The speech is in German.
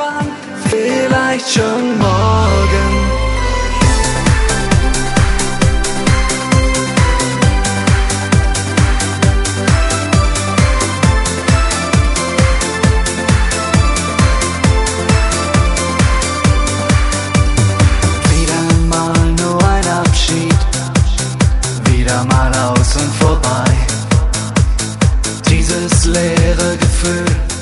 irgendwann, vielleicht schon morgen. Wieder mal aus und vorbei. Dieses leere Gefühl